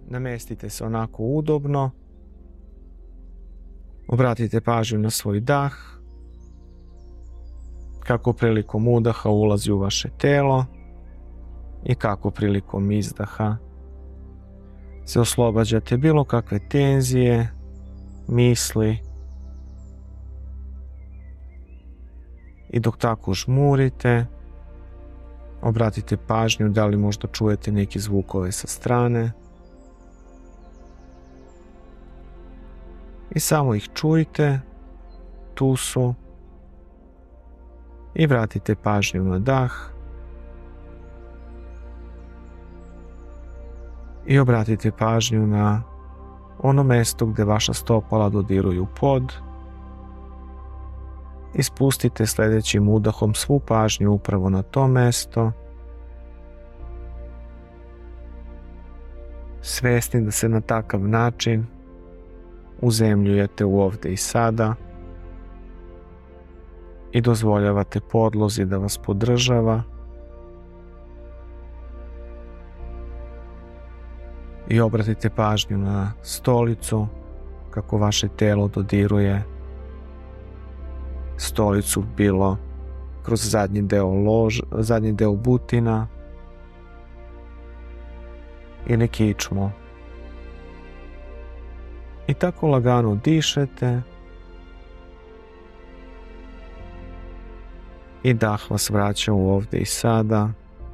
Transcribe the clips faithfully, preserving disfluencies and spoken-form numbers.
Namestite se onako udobno. Obratite pažnju na svoj dah, kako prilikom udaha ulazi u vaše telo i kako prilikom izdaha se oslobađate bilo kakve tenzije, misli. I dok tako žmurite, obratite pažnju da li možda čujete neke zvukove sa strane. I samo ih čujte, tu su. I vratite pažnju na dah. I obratite pažnju na ono mesto gdje vaša stopala dodiruju pod. I spustite sljedećim udahom svu pažnju upravo na to mesto. Svjesni da se na takav način uzemljujete u ovdje i sada i dozvoljavate podlozi da vas podržava i obratite pažnju na stolicu kako vaše telo dodiruje stolicu, bilo kroz zadnji deo lož, zadnji deo butina ili kičmu. I tako lagano dišete i dah vas vraća u ovdje i sada,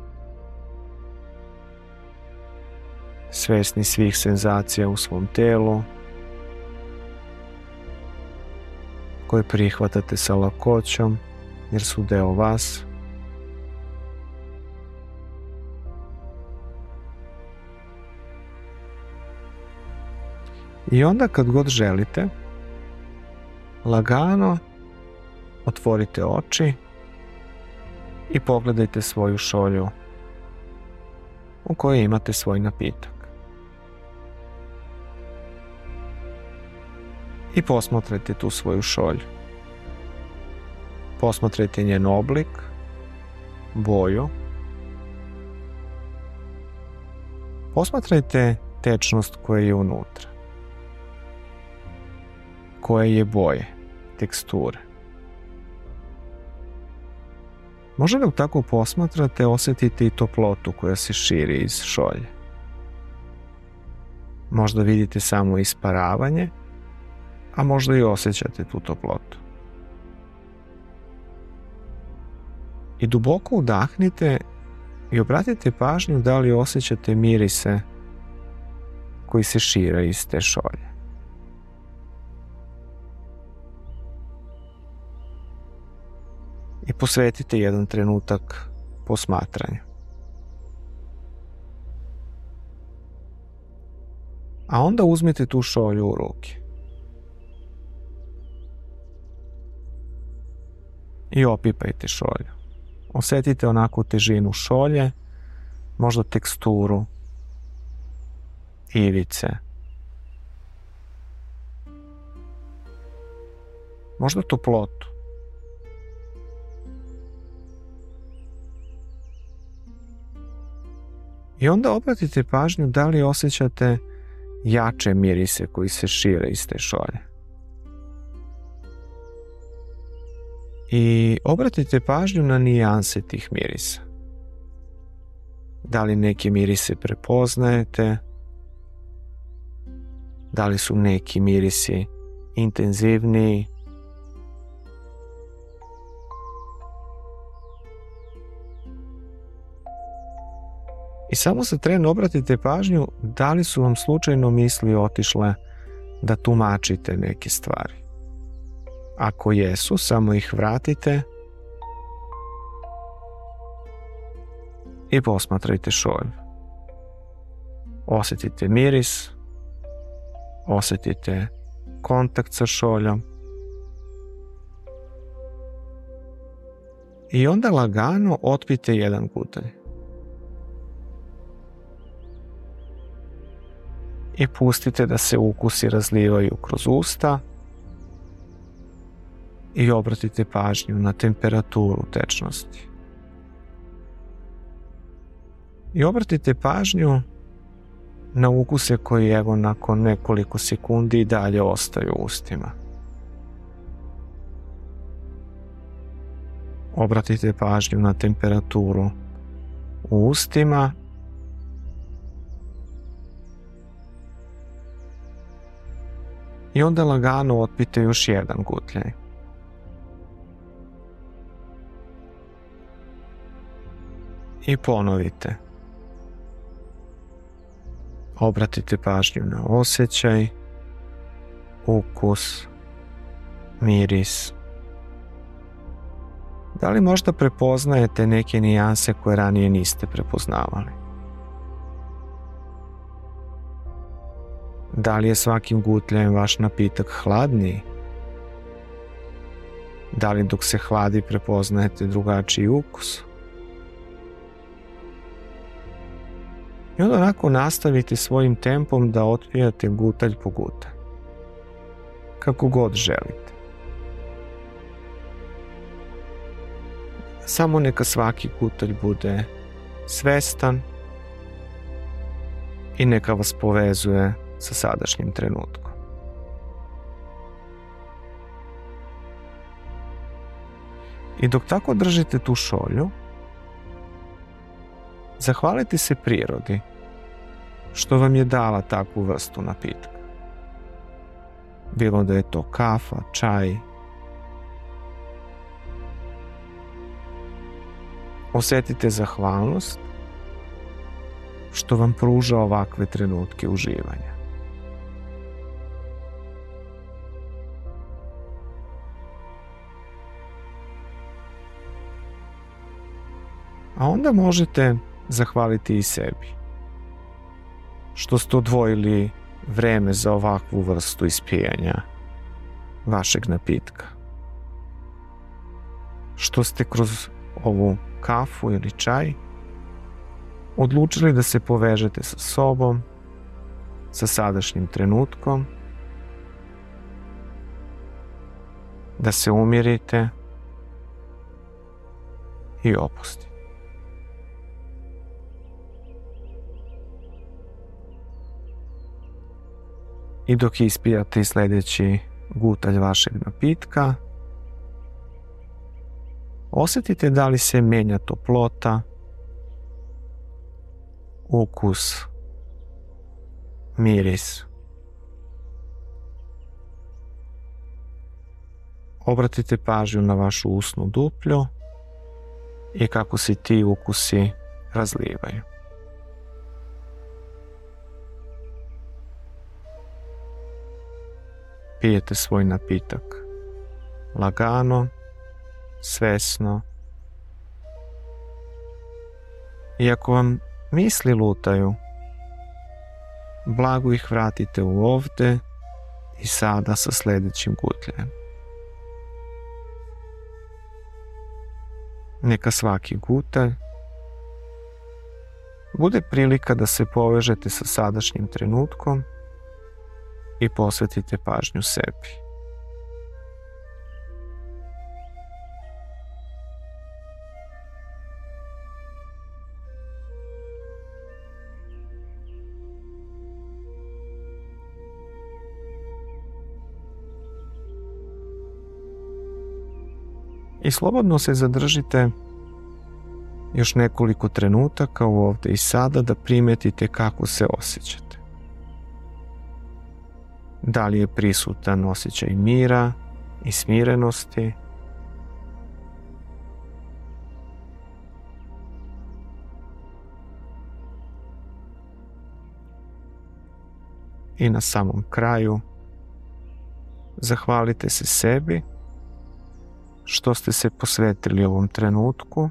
svjesni svih senzacija u svom telu koje prihvatate sa lakoćom jer su deo vas. I onda kad god želite, lagano otvorite oči i pogledajte svoju šolju u kojoj imate svoj napitak. I posmatrajte tu svoju šolju. Posmatrajte njen oblik, boju. Posmatrajte tečnost koja je unutra. Koje je boje, teksture. Možda dok tako posmatrate, osjetite i toplotu koja se širi iz šolje. Možda vidite samo isparavanje, a možda i osjećate tu toplotu. I duboko udahnite i obratite pažnju da li osjećate mirise koji se šire iz te šolje. I posvetite jedan trenutak posmatranju. A onda uzmite tu šolju u ruke. I opipajte šolju. Osjetite onako težinu šolje, možda teksturu ivice. Možda toplotu. I onda obratite pažnju da li osjećate jače mirise koji se šire iz te šolje. I obratite pažnju na nijanse tih mirisa. Da li neke mirise prepoznajete? Da li su neki mirisi intenzivniji? I samo za tren obratite pažnju da li su vam slučajno misli otišle da tumačite neke stvari. Ako jesu, samo ih vratite i posmatrajte šolju. Osjetite miris, osjetite kontakt sa šoljom i onda lagano otpijte jedan gutalj. I pustite da se ukusi razlivaju kroz usta i obratite pažnju na temperaturu tečnosti. I obratite pažnju na ukuse koji evo nakon nekoliko sekundi i dalje ostaju u ustima. Obratite pažnju na temperaturu u ustima i onda lagano otpijte još jedan gutljaj. I ponovite. Obratite pažnju na osjećaj, ukus, miris. Da li možda prepoznajete neke nijanse koje ranije niste prepoznavali? Da li je svakim gutljajem vaš napitak hladniji? Da li dok se hladi prepoznajete drugačiji ukus? I onda onako nastavite svojim tempom da otpijate gutalj po gutalj. Kako god želite. Samo neka svaki gutalj bude svestan i neka vas povezuje sa sadašnjim trenutkom. I dok tako držite tu šolju, zahvalite se prirodi što vam je dala takvu vrstu napitka. Bilo da je to kafa, čaj. Osjetite zahvalnost što vam pruža ovakve trenutke uživanja. A onda možete zahvaliti i sebi što ste odvojili vreme za ovakvu vrstu ispijanja vašeg napitka. Što ste kroz ovu kafu ili čaj odlučili da se povežete sa sobom, sa sadašnjim trenutkom, da se umirite i opustite. I dok ispijate sljedeći gutalj vašeg napitka, osjetite da li se mijenja toplota, ukus, miris. Obratite pažnju na vašu usnu duplju i kako se ti ukusi razlivaju. Pijete svoj napitak lagano, svesno. I ako vam misli lutaju, blago ih vratite u ovde i sada sa sljedećim gutljem. Neka svaki gutalj bude prilika da se povežete sa sadašnjim trenutkom i posvetite pažnju sebi. I slobodno se zadržite još nekoliko trenutaka ovdje i sada da primetite kako se osjećate. Da li je prisutan osjećaj mira i smirenosti? I na samom kraju zahvalite se sebi što ste se posvetili ovom trenutku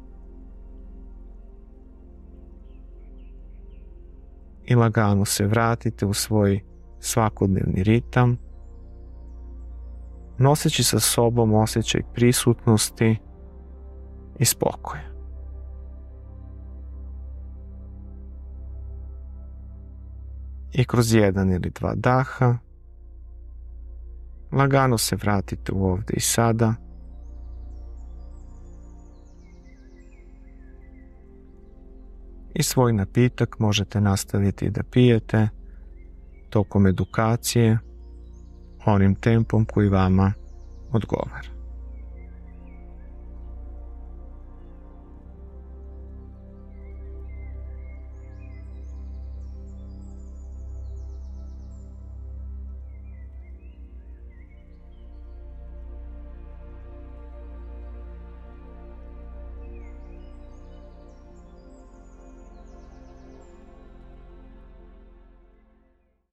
i lagano se vratite u svoj svakodnevni ritam, noseći sa sobom osjećaj prisutnosti i spokoja. I kroz jedan ili dva daha lagano se vratite u ovdje i sada i svoj napitak možete nastaviti da pijete tokom edukacije onim tempom koji vama odgovara.